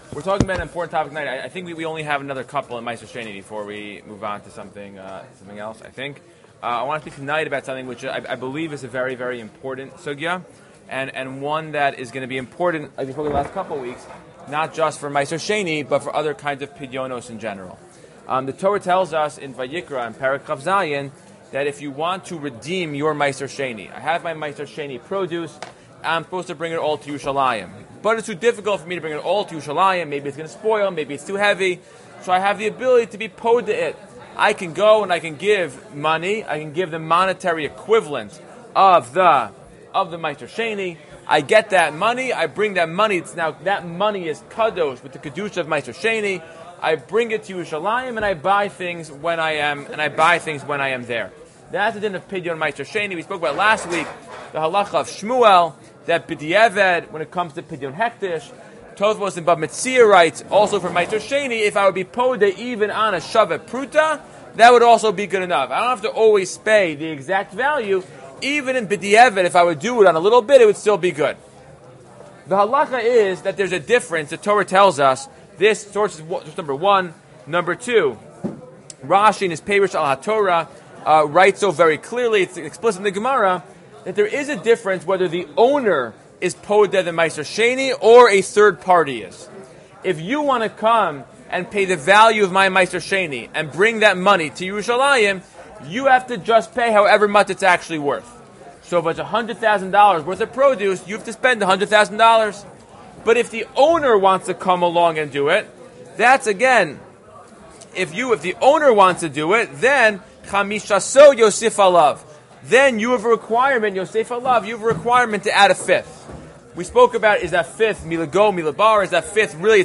We're talking about an important topic tonight. I think we only have another couple in Meiser Sheni before we move on to something else, I think. I want to speak tonight about something which I believe is a very, very important sugya, and one that is going to be important, like we spoke the last couple of weeks, not just for Meiser Sheni, but for other kinds of pidyonos in general. The Torah tells us in Vayikra and Perek Chav Zayin that if you want to redeem your Meiser Sheni, I have my Meiser Sheni produce, I'm supposed to bring it all to Yerushalayim. But it's too difficult for me to bring it all to Yerushalayim. Maybe it's going to spoil, maybe it's too heavy. So I have the ability to be poda it. I can go and I can give money, I can give the monetary equivalent of the Meiser Sheni. I get that money, I bring that money, it's now that money is kadosh with the kedusha of Meiser Sheni. I bring it to Yerushalayim and I buy things when I am there. That's the din of Pidyon Meiser Sheni. We spoke about last week the halacha of Shmuel, that b'diavad, when it comes to Pidyon Hektish, Tosfos and Bab Metzia writes, also for Meiser Sheni, if I would be poda even on a Shavet Pruta, that would also be good enough. I don't have to always pay the exact value. Even in b'diavad, if I would do it on a little bit, it would still be good. The halacha is that there's a difference. The Torah tells us this. Source is number one. Number two, Rashi in his Perush al HaTorah writes so very clearly, it's explicit in the Gemara, that there is a difference whether the owner is poda the Meiser Sheni or a third party is. If you want to come and pay the value of my Meiser Sheni and bring that money to Yerushalayim, you have to just pay however much it's actually worth. So if it's $100,000 worth of produce, you have to spend $100,000. But if the owner wants to come along and do it, that's again, if the owner wants to do it, then chamishaso yosif alav. Then you have a requirement, Yosef Alav, you have a requirement to add a fifth. We spoke about, is that fifth milago, milabar, is that fifth really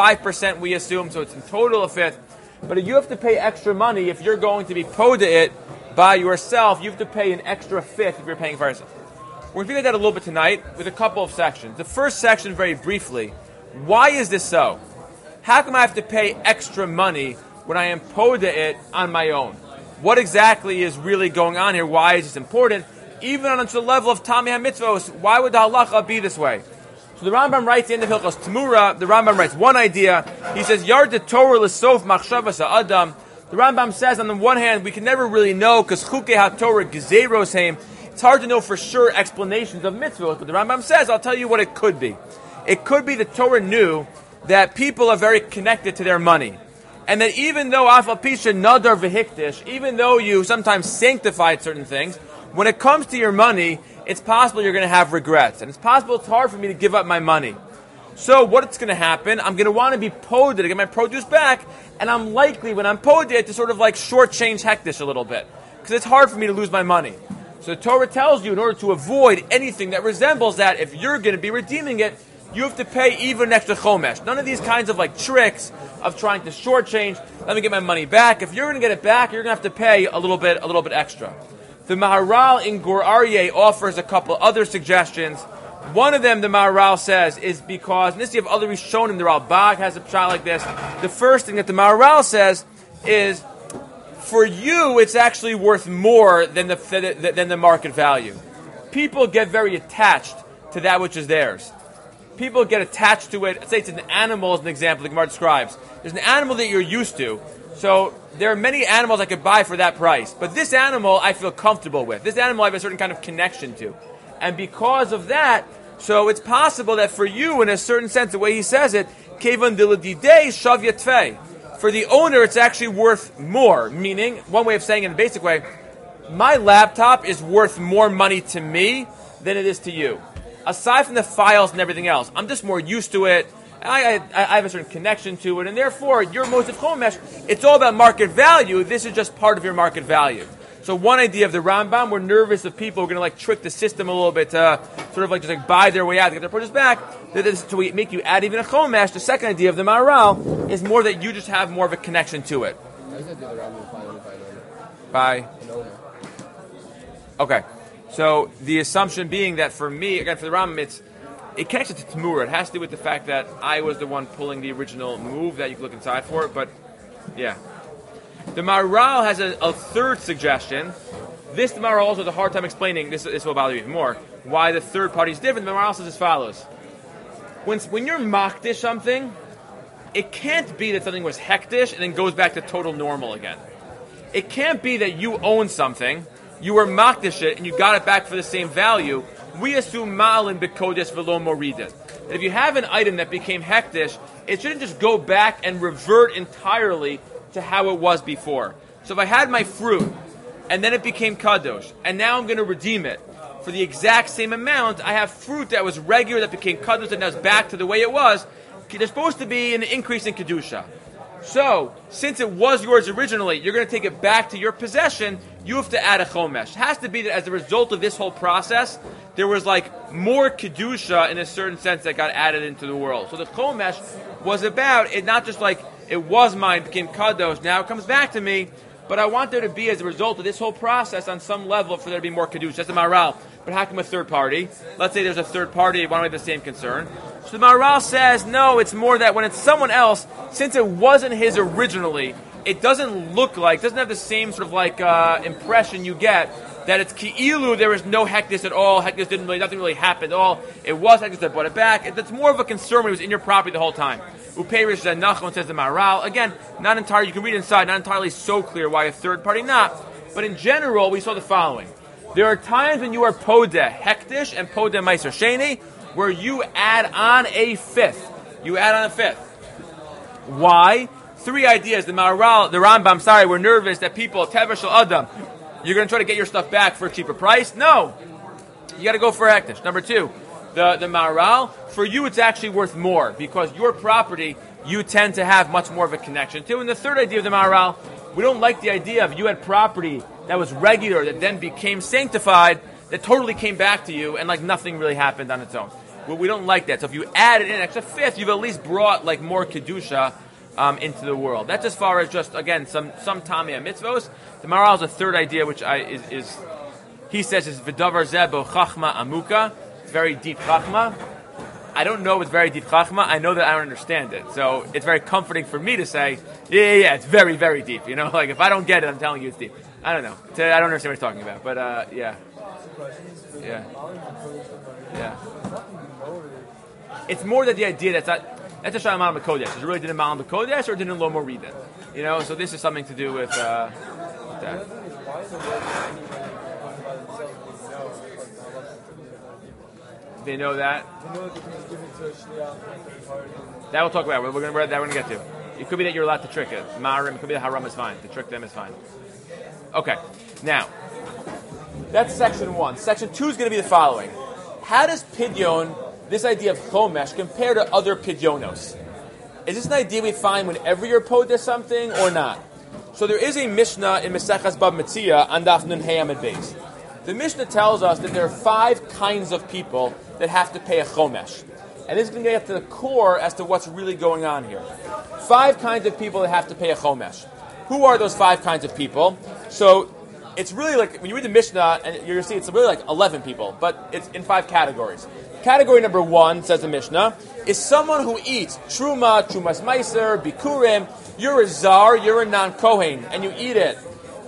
25% we assume, so it's in total a fifth. But you have to pay extra money if you're going to be poda it by yourself, you have to pay an extra fifth if you're paying for yourself. We're going to figure that a little bit tonight with a couple of sections. The first section, very briefly, why is this so? How come I have to pay extra money when I am poda it on my own? What exactly is really going on here? Why is this important? Even on the level of Tamei HaMitzvos, why would the halacha be this way? So the Rambam writes at the end of Hilchos Tamura, the Rambam writes one idea. He says, Yard the Torah l'sof machshavas ha'adam. The Rambam says, on the one hand, we can never really know, because Chukei HaTorah gezeros heim. It's hard to know for sure explanations of mitzvot, but the Rambam says, I'll tell you what it could be. It could be the Torah knew that people are very connected to their money. And that even though Afal Pisha Nadar V'Hikdish, even though you sometimes sanctified certain things, when it comes to your money, it's possible you're going to have regrets. And it's possible it's hard for me to give up my money. So what's going to happen? I'm going to want to be poded to get my produce back, and I'm likely, when I'm poded, to sort of like shortchange Hekdish a little bit. Because it's hard for me to lose my money. So the Torah tells you, in order to avoid anything that resembles that, if you're going to be redeeming it, you have to pay even an extra chomesh. None of these kinds of like tricks of trying to shortchange, let me get my money back. If you're going to get it back, you're going to have to pay a little bit extra. The Maharal in Gur Aryeh offers a couple other suggestions. One of them, the Maharal says, is because, and this you have other Rishonim, the Ralbag has a shot like this. The first thing that the Maharal says is, for you, it's actually worth more than the market value. People get very attached to that which is theirs. People get attached to it. Let's say it's an animal as an example the Gemara describes. There's an animal that you're used to. So there are many animals I could buy for that price. But this animal I feel comfortable with. This animal I have a certain kind of connection to. And because of that, so it's possible that for you, in a certain sense, the way he says it, Kevan diladidei shav yatvei. For the owner, it's actually worth more. Meaning, one way of saying it in a basic way, my laptop is worth more money to me than it is to you. Aside from the files and everything else, I'm just more used to it. I have a certain connection to it, and therefore, your Mosif Chomesh, it's all about market value. This is just part of your market value. So one idea of the Rambam, we're nervous of people who are going to trick the system a little bit to sort of just buy their way out to get their produce back. So we make you add even a Chomesh. The second idea of the Maharal is more that you just have more of a connection to it. By? Okay. So the assumption being that for me, again, for the Rambam, it connects it to Tamura. It has to do with the fact that I was the one pulling the original move that you can look inside for. But, yeah. The Maharal has a third suggestion. This the Maharal also has a hard time explaining, this will bother you even more, why the third party is different. The Maharal says as follows. When you're makdish something, it can't be that something was hektish and then goes back to total normal again. It can't be that you own something, you were makdish it, and you got it back for the same value. We assume ma'alin b'kodesh v'lo moridin. That if you have an item that became hektish, it shouldn't just go back and revert entirely to how it was before. So if I had my fruit, and then it became kadosh, and now I'm going to redeem it for the exact same amount, I have fruit that was regular that became kadosh and now it's back to the way it was. There's supposed to be an increase in kedusha. So, since it was yours originally, you're going to take it back to your possession, you have to add a chomesh. It has to be that as a result of this whole process, there was like more kedusha in a certain sense that got added into the world. So the chomesh was about it, not just like it was mine, became kadosh, now it comes back to me, but I want there to be, as a result of this whole process, on some level, for there to be more kedusha. That's the Maharal. But how come a third party? Let's say there's a third party, one with the same concern. So the Maharal says, no, it's more that when it's someone else, since it wasn't his originally, it doesn't look like, doesn't have the same sort of like impression you get that it's ki'ilu, there was no hektish at all, nothing really happened at all. It was hektish that brought it back. It's more of a concern when it was in your property the whole time. Uperish Nachon says the Maharal. Again, not entirely, you can read inside, not entirely so clear why a third party not. But in general, we saw the following. There are times when you are podeh hektish and podeh meiser sheni, where you add on a fifth. You add on a fifth. Why? Three ideas. The Maharal, the Rambam, we're nervous that people, Tever Shel Adam, you're going to try to get your stuff back for a cheaper price? No. You got to go for hektish. Number two, the Maharal, for you it's actually worth more because your property you tend to have much more of a connection to. And the third idea of the Maharal, we don't like the idea of you had property that was regular that then became sanctified that totally came back to you and like nothing really happened on its own. Well, we don't like that. So if you added in an extra fifth, you've at least brought like more kedusha into the world. That's as far as just, again, some tamia mitzvos. The Maharal is a third idea, which he says is v'davar zeh chachma amuka. It's very deep chachma. I don't know it's very deep chachma. I know that I don't understand it. So it's very comforting for me to say, yeah, it's very, very deep. You know, like if I don't get it, I'm telling you it's deep. I don't know. I don't understand what he's talking about. But yeah. It's more that the idea that's a Shalom Kodesh. Is it really did in Malam Kodesh or did in Lo Morida? You know, so this is something to do with that. They know that. That we'll talk about. We're going to get to. It could be that you're allowed to trick it. Marim, it could be that haram is fine. To trick them is fine. Okay. Now, that's section 1. Section 2 is going to be the following. How does Pidyon, this idea of chomesh, compare to other Pidyonos? Is this an idea we find whenever you're podeh something or not? So there is a Mishnah in Mesechas Bab Metzia on Daf Nun Hey Amud Beis. The Mishnah tells us that there are 5 kinds of people that have to pay a chomesh. And this is going to get up to the core as to what's really going on here. 5 kinds of people that have to pay a chomesh. Who are those 5 kinds of people? So it's really like, when you read the Mishnah, and you're going to see it's really like 11 people, but it's in 5 categories. Category number 1, says the Mishnah, is someone who eats truma, trumas meiser, bikurim. You're a zar, you're a non-kohen, and you eat it.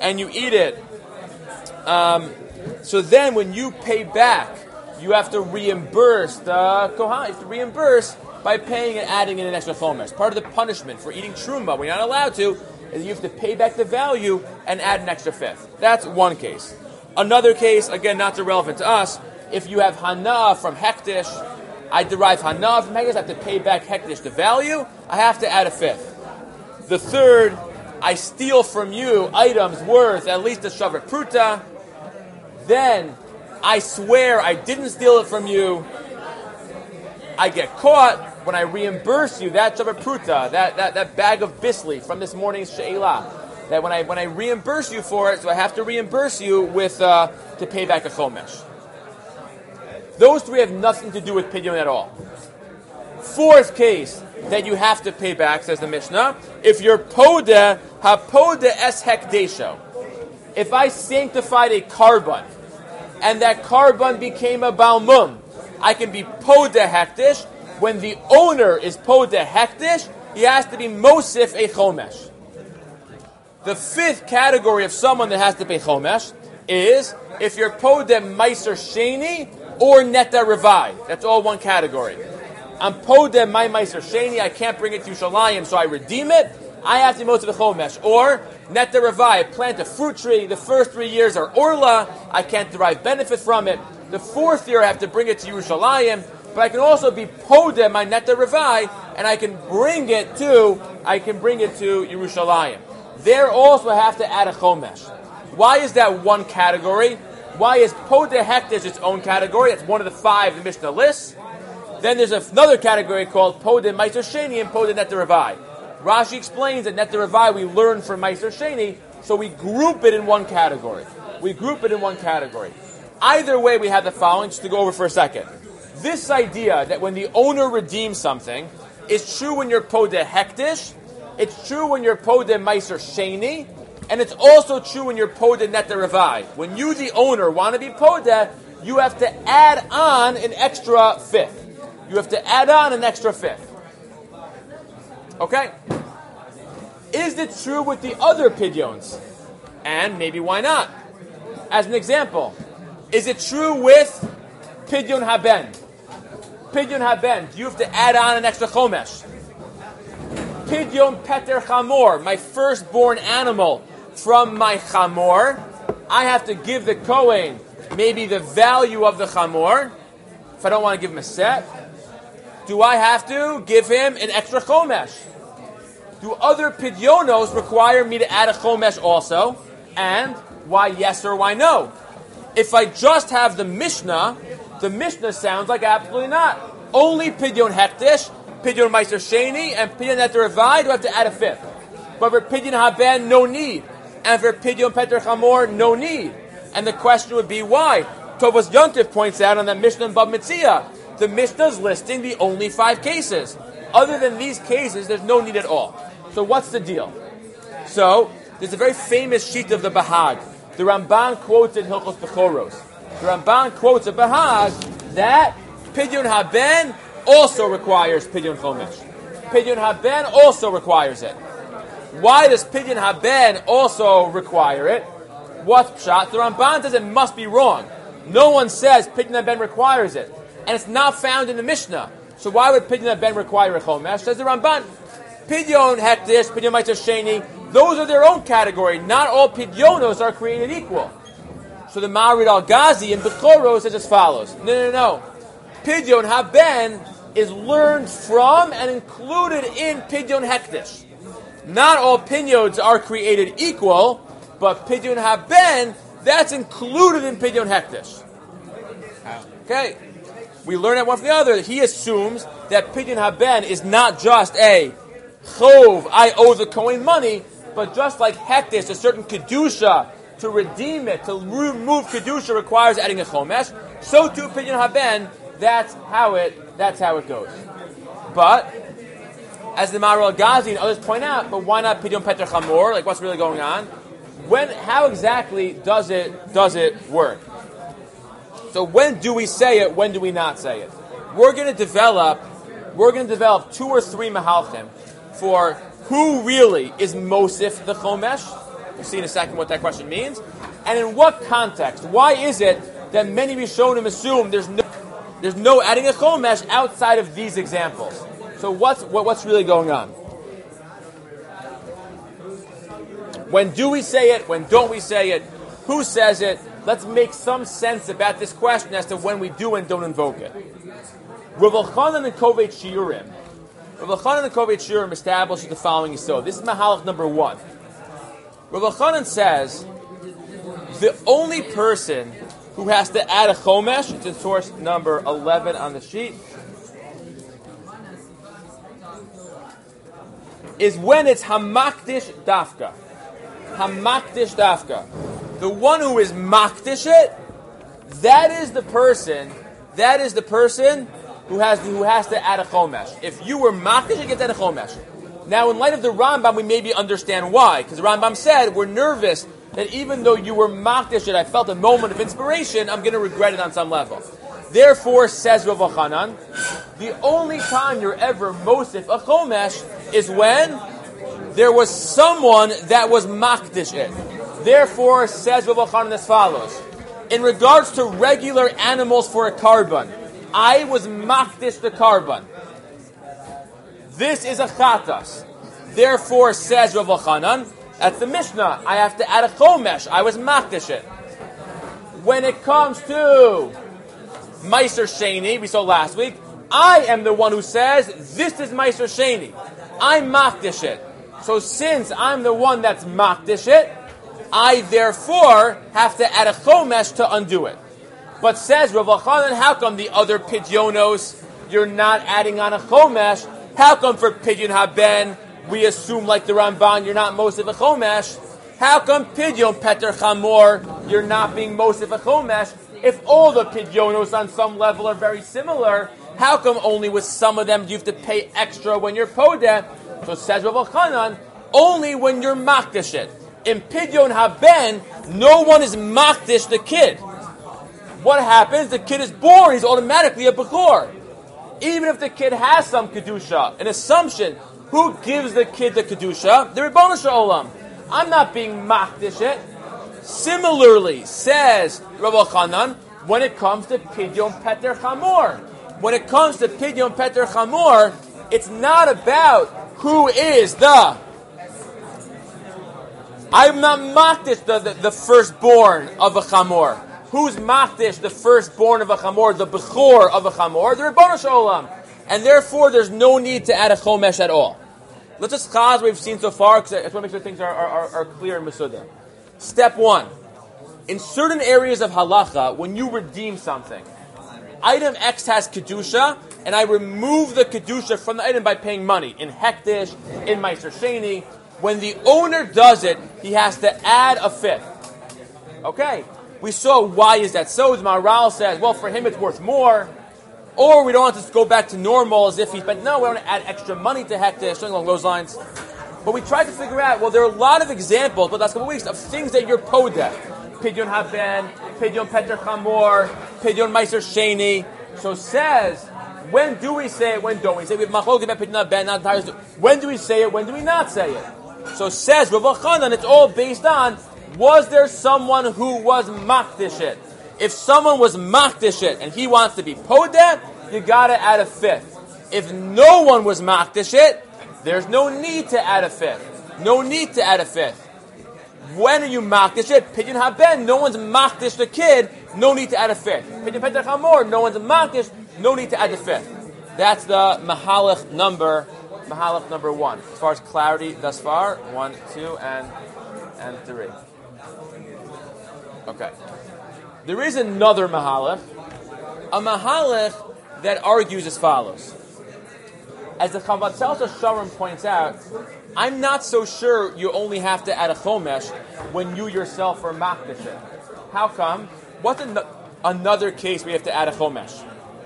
So then when you pay back, you have to reimburse the kohen. You have to reimburse by paying and adding in an extra chomesh. Part of the punishment for eating truma, when you're not allowed to, is you have to pay back the value and add an extra fifth. That's one case. Another case, again, not so relevant to us, if you have hana from hektish, I derive hana from hektish, I have to pay back hektish the value, I have to add a fifth. The third, I steal from you items worth at least a shavar pruta, then I swear I didn't steal it from you, I get caught, when I reimburse you that shavar pruta, that bag of bisli from this morning's she'elah, that when I reimburse you for it, so I have to reimburse you with to pay back a chomesh. Those 3 have nothing to do with pidyon at all. 4th case that you have to pay back, says the Mishnah, if you're podeh, ha-podeh es hekdesho. If I sanctified a carbon, and that carbon became a balmum, I can be podeh hektish. When the owner is podeh hektish, he has to be mosif a chomesh. The 5th category of someone that has to pay chomesh is if you're podeh meiser sheni or neta revai. That's all one category. I'm podeh my meiser sheni. I can't bring it to Yerushalayim, so I redeem it. I have to mosif chomesh. Or net derivai. I plant a fruit tree. The first 3 years are orla. I can't derive benefit from it. The 4th year I have to bring it to Yerushalayim. But I can also be podeh my net derivai, and I can bring it to Yerushalayim. There also have to add a chomesh. Why is that one category? Why is podeh hekdesh its own category? That's one of the 5 the Mishnah lists. Then there's another category called podeh meiser sheni and podeh net derivai. Rashi explains that net derivai we learn from meiser sheni, so we group it in one category. Either way, we have the following, just to go over for a second. This idea that when the owner redeems something, it's true when you're podeh hekdesh, it's true when you're podeh meiser sheni, and it's also true when you're podeh net derivai. When you, the owner, want to be podeh, you have to add on an extra fifth. Okay? Is it true with the other pidyons? And maybe why not? As an example, is it true with pidyon haben? Do you have to add on an extra chomesh? Pidyon peter chamor, my firstborn animal from my chamor, I have to give the Kohen maybe the value of the chamor. If I don't want to give him a set, do I have to give him an extra chomesh? Do other pidyonos require me to add a chomesh also? And why yes or why no? If I just have the Mishnah sounds like absolutely not. Only pidyon hekdesh, pidyon meiser sheni, and pidyon net derivai do I have to add a fifth. But for pidyon haben, no need. And for pidyon peter chamor, no need. And the question would be why? Tovas Yontif points out on that Mishnah in Bab Metzia, the Mishnah's listing the only 5 cases. Other than these cases, there's no need at all. So what's the deal? So, there's a very famous sheet of the Bahag. The Ramban quotes in Hilchos Bechoros. The Ramban quotes a Bahag that Pidyon Haben also requires Pidyon Chomesh. Pidyon Haben also requires it. Why does Pidyon Haben also require it? What's pshat? The Ramban says it must be wrong. No one says Pidyon Haben requires it. And it's not found in the Mishnah. So why would Pidyon Haben require a Chomesh? Says the Ramban. Pidyon Hekdesh, Pidyon Meiser Sheni, those are their own category. Not all Pidyonos are created equal. So the Maharid Al-Ghazi in Bechoros says as follows. No. Pidyon Haben is learned from and included in Pidyon Hekdesh. Not all Pidyons are created equal, but Pidyon Haben, that's included in Pidyon Hekdesh. Okay. We learn that one from the other. He assumes that Pidyon Haben is not just a chov, I owe the Kohen money, but just like Hekdesh, a certain Kedusha, to redeem it, to remove Kedusha requires adding a Chomesh. So too Pidyon Haben, that's how it goes. But, as the Maharal Ghazi and others point out, but why not Pidyon Peter Chamor? Like, what's really going on? How exactly does it work? So when do we say it? When do we not say it? We're going to develop 2 or 3 mahalchim for who really is Mosif the Chomesh. We'll see in a second what that question means. And in what context? Why is it that many Rishonim assume there's no adding a Chomesh outside of these examples? So what's really going on? When do we say it? When don't we say it? Who says it? Let's make some sense about this question as to when we do and don't invoke it. Rav Elchanan and Kovei Shiurim. Rav Elchanan and Kovei Shiurim establishes the following yisod. This is Mahalach number 1. Rav Elchanan says the only person who has to add a chomesh, it's in source number 11 on the sheet, is when it's hamakdish dafka. Hamakdish dafka. The one who is makdish it, that is the person who has to add a chomesh. If you were makdish, you get to add a chomesh. Now, in light of the Rambam, we maybe understand why. Because the Rambam said, we're nervous that even though you were makdish it, I felt a moment of inspiration, I'm going to regret it on some level. Therefore, says Rav Elchanan, the only time you're ever mosif a chomesh is when there was someone that was makdish it. Therefore, says Rav Elchanan as follows. In regards to regular animals for a karban, I was makdish the karban. this is a chatas. Therefore, says Rav Elchanan, that's the Mishnah. I have to add a chomesh. I was makdish it. When it comes to Meiser Sheni, we saw last week, I am the one who says, this is Meiser Sheni. I makdish it. So since I'm the one that's makdish it, I therefore have to add a chomesh to undo it. But says Rav Elchanan, how come the other pidyonos, you're not adding on a chomesh? How come for pidyon haben, we assume like the Ramban, you're not most of a chomesh? How come pidyon peter chamor, you're not being most of a chomesh? If all the pidyonos on some level are very similar, how come only with some of them do you have to pay extra when you're podeh? So says Rav Elchanan, only when you're makdish it. In pidyon haben, no one is makdish the kid. What happens? The kid is born, he's automatically a bechor. Even if the kid has some kedusha, an assumption, who gives the kid the kedusha? The Ribono Shel Olam. I'm not being makdish it. Similarly, says Rav Elchanan, when it comes to pidyon peter chamor. When it comes to pidyon peter chamor, it's not about who is the... I'm not makdish the firstborn of a chamor. Who's makdish the firstborn of a chamor, the bechor of a chamor? The Ribono Shel Olam. And therefore, there's no need to add a chomesh at all. Let's just chaz what we've seen so far, because I just want to make sure things are clear in Masuda. Step one. In certain areas of halacha, when you redeem something, item X has kedusha, and I remove the kedusha from the item by paying money. In hektish, in Meiser Sheni, when the owner does it, he has to add a fifth. Okay. We saw why is that so. The Maharal says, well, for him it's worth more. Or we don't want to go back to normal as if he's, but no, we want to add extra money to hektish, something along those lines. But we tried to figure out, well, there are a lot of examples, but the last couple of weeks, of things that you're podeh. Pidyon haben, pidyon peter chamor, pidyon Meiser Sheni. So says, when do we say it, when don't we say it? We have machlok about pidyon haben, not entire. When do we say it, when do we not say it? So says Rav Elchanan, it's all based on, was there someone who was makdish it? If someone was makdish it and he wants to be podeh, you gotta add a fifth. If no one was makdish it, there's no need to add a fifth. No need to add a fifth. When are you makdish it? Pidyon haben, no one's makdish the kid, no need to add a fifth. Pidyon peter chamor, no one's makdish, no need to add the fifth. That's the mahalach number one. As far as clarity thus far, 1, 2, and 3. Okay. There is another mahalach, a mahalach that argues as follows. As the Chavatzal Sharm points out, I'm not so sure you only have to add a chomesh when you yourself are makdish it. How come? What's another case where you have to add a chomesh?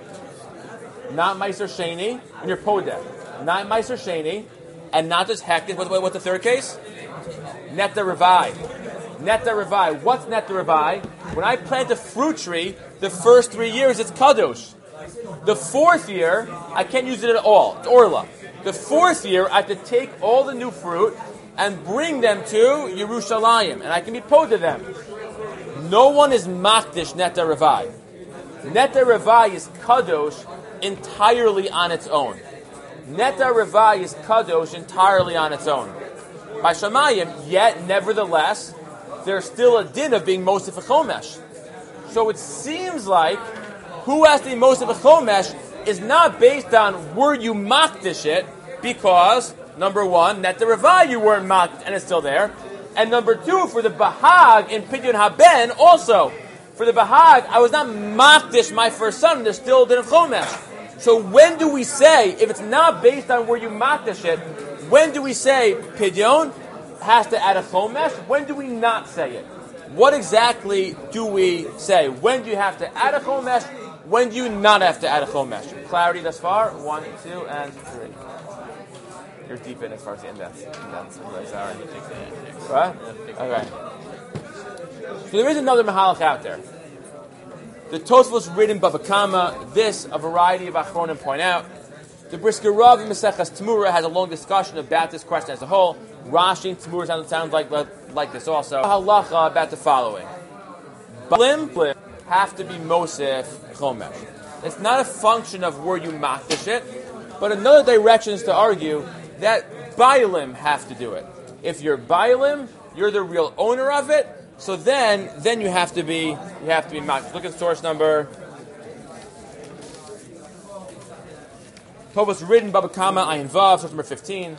Not Meiser Sheni, when you're podeh. Not Meiser Sheni, and not just hektish. What's the third case? Neta Revai. Neta Revai. What's Neta Revai? When I plant a fruit tree, the first 3 years it's kadosh. The fourth year, I can't use it at all. It's orla. The fourth year, I have to take all the new fruit and bring them to Yerushalayim, and I can be podeh them. No one is makdish Neta Revai. Neta Revai is kadosh entirely on its own. Neta Revai is kadosh entirely on its own. By Shamayim, yet, nevertheless, there's still a din of being Mosif a Chomesh. So it seems like who has to be Mosif a Chomesh is not based on were you makdish it, because, number one, Neta Revai you weren't makdish and it's still there. And number two, for the Bahag in Pidyon Haben, also, for the Bahag, I was not makdish my first son, there's still a din of Chomesh. So when do we say, if it's not based on where you makdish it, when do we say Pidyon has to add a chomesh? When do we not say it? What exactly do we say? When do you have to add a chomesh? When do you not have to add a chomesh? Clarity thus far? 1, 2, and 3. You're deep in as far as the indents. Sorry. What? Okay. So there is another mahalach out there. The Tosfos written Bava Kama, this, a variety of Achronim point out. The Brisker Rav in Maseches Temura has a long discussion about this question as a whole. Rashi and Temura sounds like this also. Halacha about the following. Blim have to be Mosef Chomesh. It's not a function of where you makdish it. But another direction is to argue that Bailim have to do it. If you're Bailim, you're the real owner of it. So then you have to be matched. Look at source number. Tovos written Baba Kama Ayin Vav, source number 15.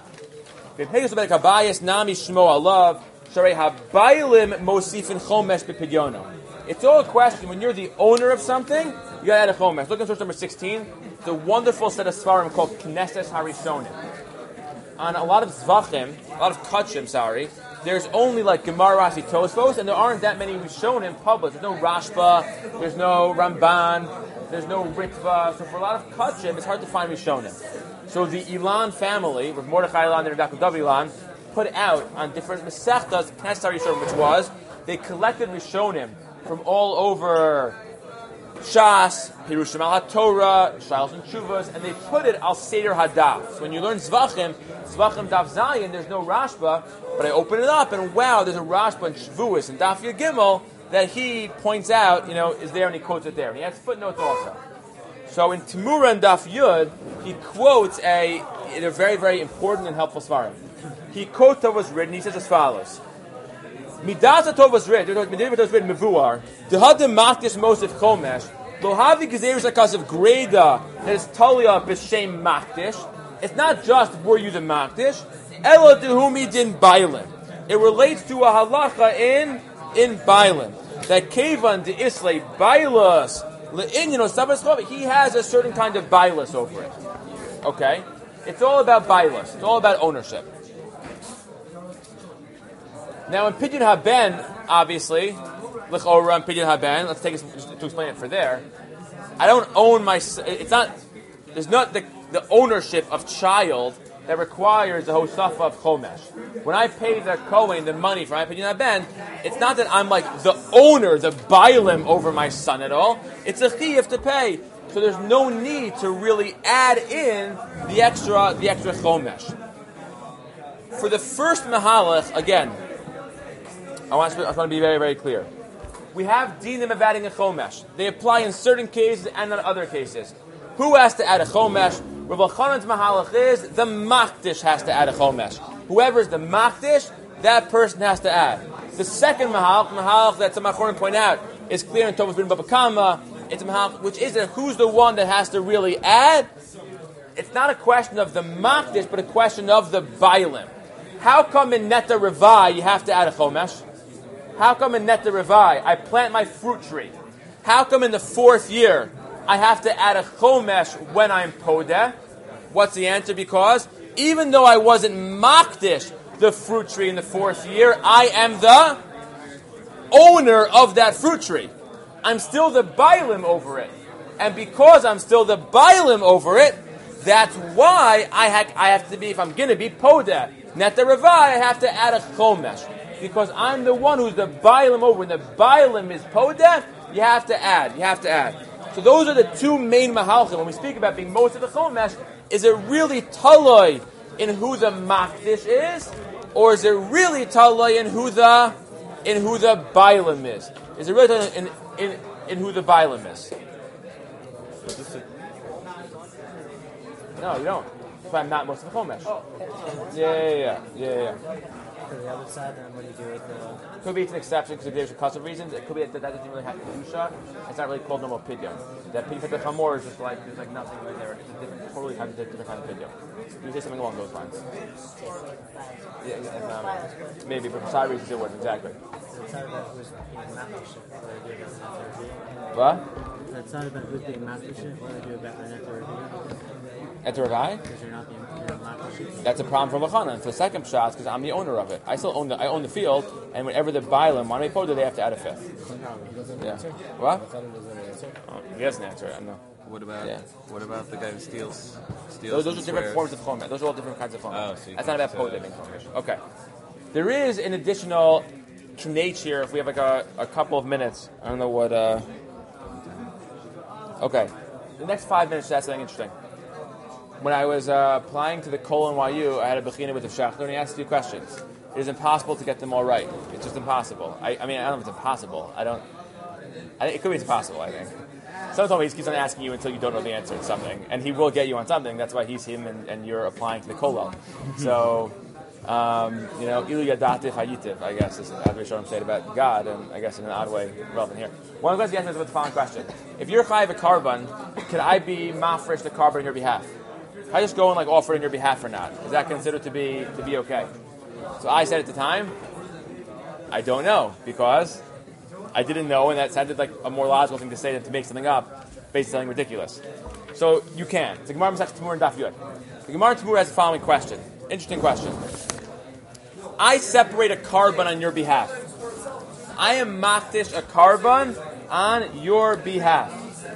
Nami Shmo Alav Sharei Habaylim Mosifin Chomesh B'Pidyono. It's all a question. When you're the owner of something, you got to add a chomesh. Look at source number 16. It's a wonderful set of svarim called Knesses Harishonim. On a lot of zvachim, a lot of kachim, there's only like Gemara, Rashi, Tosfos, and there aren't that many Rishonim published. There's no Rashba, there's no Ramban, there's no Ritva. So for a lot of kachim, it's hard to find Rishonim. So the Ilan family, with Mordechai Ilan and Rebbe Ilan, put out on different Masechtas, Knesses Harishonim, which was, they collected Rishonim from all over Shas, Pirushim al HaTorah, Shilos and Shuvas, and they put it al Seder Hadaf. So when you learn Zvachim Daf Zayin, there's no Rashba, but I open it up and wow, there's a Rashba in Shavuos and Daf Yud Gimel that he points out, is there, and he quotes it there. And he has footnotes also. So in Temura and Daf Yud, he quotes a very, very important and helpful svarim. He quotes what was written, he says as follows. Midas Tov was written, Mevuar, the Hadim Makdish Mosif Chomesh, Lohavi Gezerus Akasav Greda, that is Talia B'Shem Makdish. It's not just were you the Makdish, Elo Dehumi Din Bailim. It relates to a halacha in Bailim. That Kevan de Islay Bailas, he has a certain kind of Bailas over it. Okay? It's all about Bailas. It's all about ownership. Now in Pidyon Haben, obviously, L'chora and Pidyon Haben, let's take it to explain it for there. I don't own there's not the ownership of child that requires the Hosafa of Chomesh. When I pay the Kohen the money for my Pidyon Haben, it's not that I'm like the owner, the Bailim over my son at all. It's a chiyuv to pay. So there's no need to really add in the extra Chomesh. For the first Mahalach, again, I want to be very, very clear. We have dinim of adding a chomesh. They apply in certain cases and in other cases. Who has to add a chomesh? Rav Elchanan's mahalach is the makdish has to add a chomesh. Whoever is the makdish, that person has to add. The second mahalach that some Achronim point out, is clear in Tovos bin Baba Kama. It's a mahalach which is that who's the one that has to really add? It's not a question of the makdish, but a question of the bailim. How come in Neta Revai you have to add a chomesh? How come in Neta Revai I plant my fruit tree? How come in the 4th year I have to add a chomesh when I'm podeh? What's the answer? Because even though I wasn't makdish the fruit tree in the 4th year, I am the owner of that fruit tree. I'm still the bailim over it. And because I'm still the bailim over it, that's why I have to be, if I'm going to be podeh, Neta Revai, I have to add a chomesh. Because I'm the one who's the bailim over. When the bailim is podeh, you have to add. So those are the two main mahalchim. When we speak about being most of the chomesh, is it really taloi in who the makdish is? Or is it really taloi in who the bailim is? Is it really taloi in who the bailim is? No, you don't. That's why I'm not most of the chomesh. Yeah. For the other side, then what do you do with the... Could be it's an exception because there's a custom reasons. It could be that doesn't really have kedusha. It's not really called normal pidyon. That pidyon for the chamor is just like there's like nothing right there. It's a different, totally different kind of pidyon. You say something along those lines. Yeah, maybe, but for side reasons it wouldn't exactly. It's not about who's being makdish. What? It's not about who's being makdish. What do you do about an Neta Revai? Because you're not being makdish. That's a problem for Lachanan. For the second shot, because I'm the owner of it. I own the field, and whenever the bailim want to make poda, they have to add a fifth. Yeah. What? He doesn't answer it. I know. What about the guy who steals? Those are different forms of chomesh. Those are all different kinds of chomesh. Oh, so that's not about poda being chomesh. Okay. There is an additional knach here. If we have like a couple of minutes, I don't know what. Okay. The next 5 minutes, that's something interesting. When I was applying to the Kol NYU, I had a bechina with the Shachter, and he asked 2 questions. It is impossible to get them all right. It's just impossible. I mean, I don't know if it's impossible. It could be impossible, I think. Someone told me he keeps on asking you until you don't know the answer to something, and he will get you on something. That's why he's him, and you're applying to the kollel. So, ilu yadativ hayitiv, I guess, is how Rishonim say it about God, and I guess in an odd way relevant here. One of the questions is with the following question: if you're chayiv a carbon, could I be mafresh the carbon on your behalf? Can I just go and offer it on your behalf or not? Is that considered to be okay? So I said at the time, I don't know, because I didn't know, and that sounded like a more logical thing to say than to make something up based on something ridiculous. So you can. It's the Gemara Masechet Tamur and Daf Yud. The Gemara Tamur has the following question. Interesting question. I separate a carbon on your behalf. I am makdish a carbon on your behalf.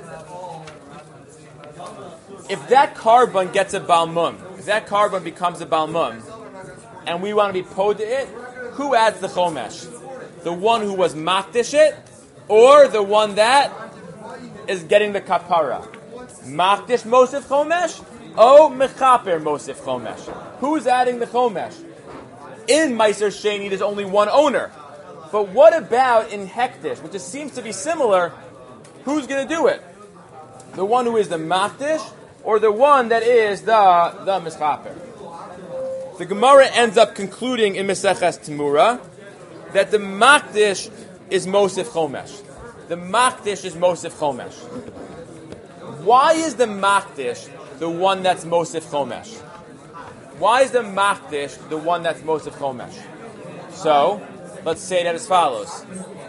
If that carbon gets a balmum, if that carbon becomes a balmum, and we want to be pod it, who adds the chomesh? The one who was makdish it, or the one that is getting the kapara? Makdish mosif chomesh, or mechaper mosif chomesh? Who's adding the chomesh? In Meiser Sheni, there's only one owner. But what about in Hektish, which seems to be similar? Who's going to do it? The one who is the makdish, or the one that is the mischaper? The Gemara ends up concluding in Meseches Tamura that the makdish is mosif chomesh. The makdish is mosif chomesh. Why is the makdish the one that's mosif chomesh? Why is the makdish the one that's mosif chomesh? So, let's say that as follows.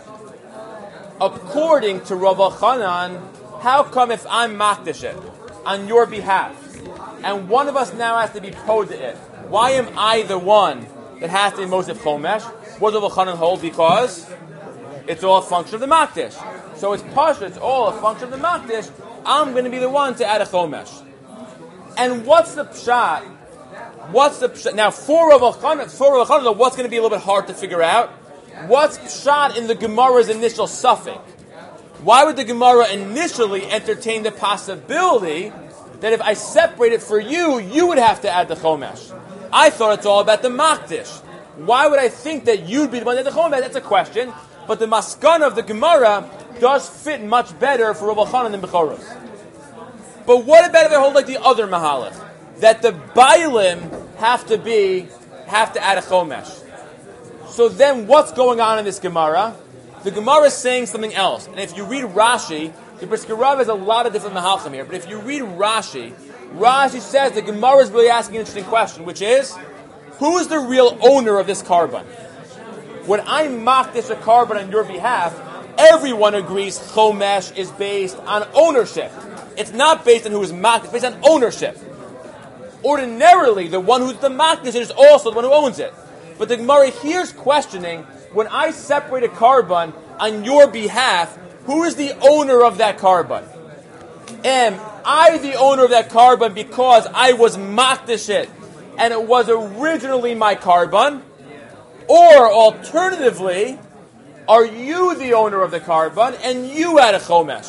According to Rav Elchanan, how come if I'm makdish it on your behalf, and one of us now has to be pod it, why am I the one that has to be mosif chomesh? What does Rav Elchanan hold? Because it's all a function of the makdish. So it's pasha, it's all a function of the makdish. I'm going to be the one to add a chomesh. And what's the pshat? Now, for Rav Elchanan, what's going to be a little bit hard to figure out? What's pshat in the Gemara's initial suffix? Why would the Gemara initially entertain the possibility that if I separate it for you, you would have to add the chomesh? I thought it's all about the makdish. Why would I think that you'd be the one that add the chomesh? That's a question. But the maskana of the Gemara does fit much better for Rav Elchanan than Bechoros. But what about if I hold like the other mahalach? That the bailim have to add a chomesh. So then what's going on in this Gemara? The Gemara is saying something else. And if you read Rashi, the Brisker Rav has a lot of different mahalchim here, but if you read Rashi, Rashi says the Gemara is really asking an interesting question, which is, who is the real owner of this carbon? When I makdish a carbon on your behalf, everyone agrees chomesh is based on ownership. It's not based on who is makdish, it's based on ownership. Ordinarily, the one who's the makdish is also the one who owns it. But the Gemara here's questioning, when I separate a carbon on your behalf, who is the owner of that carbon? Am I the owner of that carbon because I was makdish it and it was originally my carbon? Or alternatively, are you the owner of the carbon and you add a chomesh?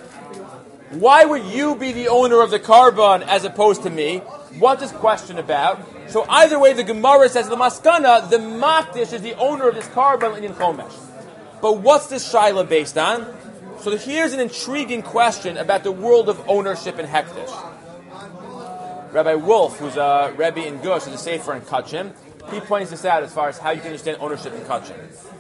Why would you be the owner of the carbon as opposed to me? What's this question about? So either way, the Gemara says the maskana, the makdish is the owner of this carbon in chomesh. But what's this shaila based on? So here's an intriguing question about the world of ownership in hektish. Rabbi Wolf, who's a Rebbe in Gush, is a sefer in Kachim, he points this out as far as how you can understand ownership in Kachim.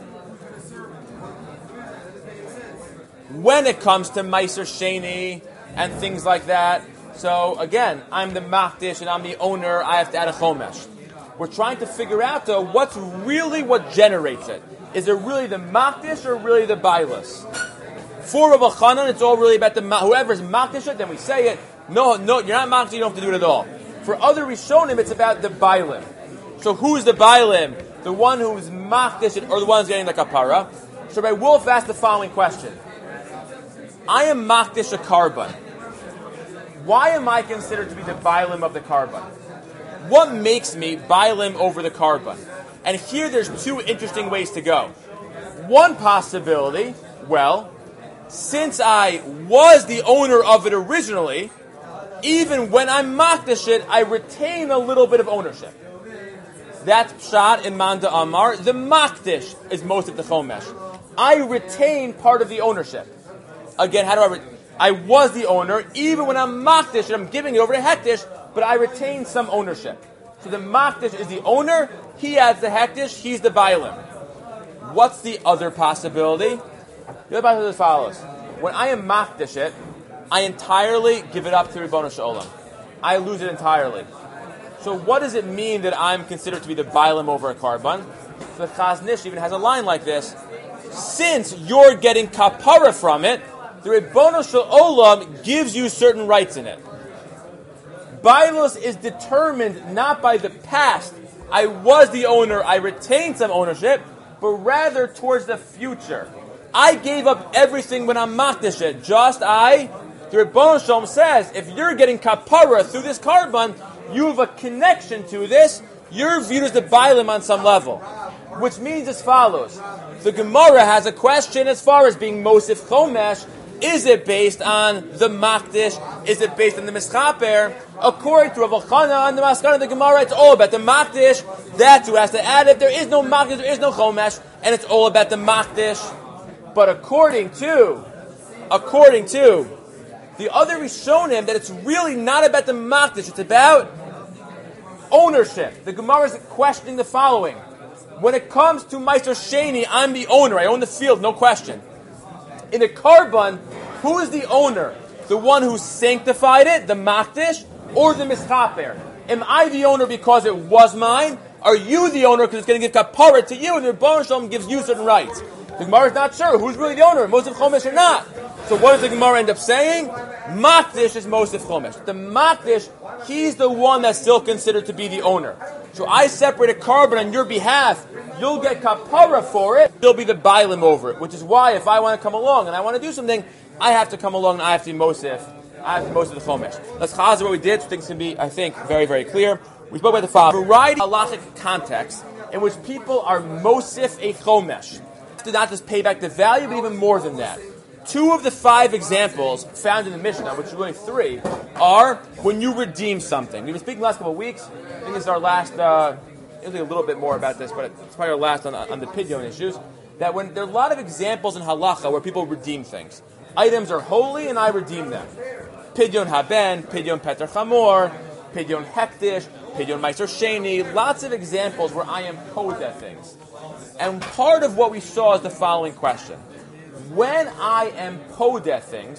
When it comes to Meiser Sheni and things like that, so again, I'm the makdish and I'm the owner, I have to add a chomesh. We're trying to figure out though, what's really what generates it. Is it really the makdish or really the bailus? For Rav Elchanan, it's all really about whoever's makdish it, then we say it. No, you're not makdish, you don't have to do it at all. For other Rishonim, it's about the bailim. So who's the bailim? The one who's makdish it or the one who's getting the kapara? So Rabbi Wolf asked the following question. I am makdish a carbon. Why am I considered to be the bailim of the carbon? What makes me bailim over the carbon? And here there's two interesting ways to go. One possibility, well, since I was the owner of it originally, even when I'm makdish it, I retain a little bit of ownership. That's pshat in Manda Amar. The makdish is most of the chomesh. I retain part of the ownership. Again, how do I I was the owner, even when I'm makdish and I'm giving it over to hektish, but I retain some ownership. So the makdish is the owner, he has the hektish, he's the bailim. What's the other possibility? The other possibility is as follows. When I am makdish it, I entirely give it up to Ribbono Shel Olam. I lose it entirely. So what does it mean that I'm considered to be the bailim over a carbon? So the Chaz Nish even has a line like this. Since you're getting kapara from it, the Ribbono Shel Olam gives you certain rights in it. Bailos is determined not by the past. I was the owner, I retained some ownership, but rather towards the future. I gave up everything when I'm makdish it. The Ribbono Shel Olam says, if you're getting kapara through this carbon, you have a connection to this. You're viewed as the bailim on some level. Which means as follows. The Gemara has a question as far as being Mosif Chomesh. Is it based on the Makdish? Is it based on the Mischaper? According to Rav Elchanan and the Maskana of the Gemara, it's all about the Makdish. That's who has to add it. There is no Makdish, there is no Chomesh, and it's all about the Makdish. But according to the other Rishonim, that it's really not about the Makdish, it's about ownership. The Gemara is questioning the following. When it comes to Meiser Sheni, I'm the owner. I own the field, no question. In the carbon, who is the owner? The one who sanctified it, the Makdish, or the Mischaper? Am I the owner because it was mine? Are you the owner because it's going to give kapara to you and the Ribbono Shel Olam gives you certain rights? The Gemara is not sure who's really the owner, Mosif Chomesh or not. So what does the Gemara end up saying? Makdish is Mosif Chomesh. The Makdish, he's the one that's still considered to be the owner. So I separate a carbon on your behalf, you'll get kapara for it, you'll be the bailim over it, which is why if I want to come along and I want to do something, I have to come along and I have to be Mosif. I have to be Mosif the Chomesh. Let's chazer what we did so things can be, I think, very, very clear. We spoke about the following. Variety of halachic contexts in which people are Mosif a Chomesh. To not just pay back the value, but even more than that. 2 of the 5 examples found in the Mishnah, which is really 3, are when you redeem something. We've been speaking the last couple of weeks. I think this is our last, it'll be a little bit more about this, but it's probably our last on the pidyon issues. That when there are a lot of examples in halacha where people redeem things. Items are holy and I redeem them. Pidyon haben, pidyon peter chamor, pidyon hektish, pidyon meiser sheni. Lots of examples where I am podeh things. And part of what we saw is the following question. When I am podeh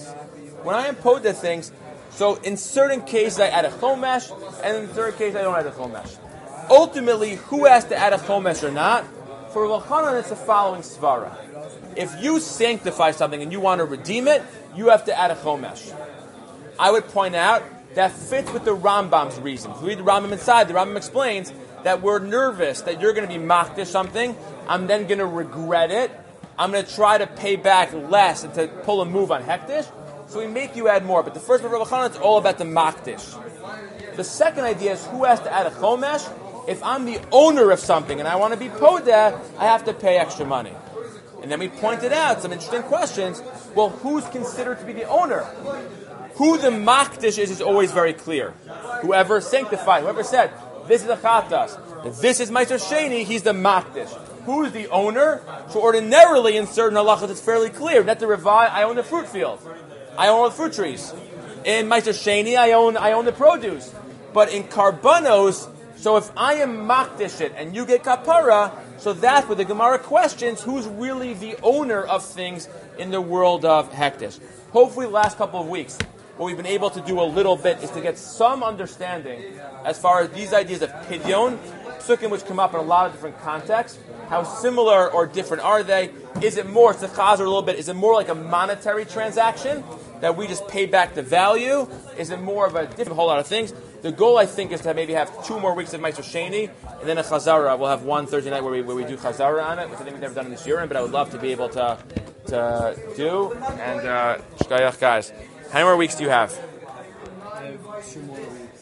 things, so in certain cases I add a chomesh, and in certain cases I don't add a chomesh. Ultimately, who has to add a chomesh or not? For Rav Elchanan, it's the following svara. If you sanctify something and you want to redeem it, you have to add a chomesh. I would point out that fits with the Rambam's reason. If you read the Rambam inside, the Rambam explains that we're nervous that you're going to be makdish something, I'm then going to regret it, I'm going to try to pay back less and to pull a move on hektish, so we make you add more. But the first one, Rav Elchanan, it's all about the makdish. The second idea is who has to add a chomesh. If I'm the owner of something and I want to be podeh, I have to pay extra money. And then we pointed out some interesting questions. Well, who's considered to be the owner? Who the makdish is always very clear. Whoever sanctified, whoever said, this is a chatas, this is meiser sheni, he's the makdish. Who's the owner? So ordinarily in certain halachas it's fairly clear. That the Revai, I own the fruit field. I own all the fruit trees. In meiser sheni, I own the produce. But in karbanos, so if I am makdish it and you get kapara, so that's where the Gemara questions who's really the owner of things in the world of hektish. Hopefully the last couple of weeks, what we've been able to do a little bit is to get some understanding as far as these ideas of pidyon, psukim which come up in a lot of different contexts. How similar or different are they? Is it more, it's a chazer a little bit, is it more like a monetary transaction that we just pay back the value? Is it more of a different whole lot of things? The goal, I think, is to maybe have 2 more weeks of Meiser Sheni, and then a Chazara. We'll have one Thursday night where we do Chazara on it, which I think we've never done in this year, but I would love to be able to do. And, Shkayach, guys, how many more weeks do you have? I have 2 more weeks.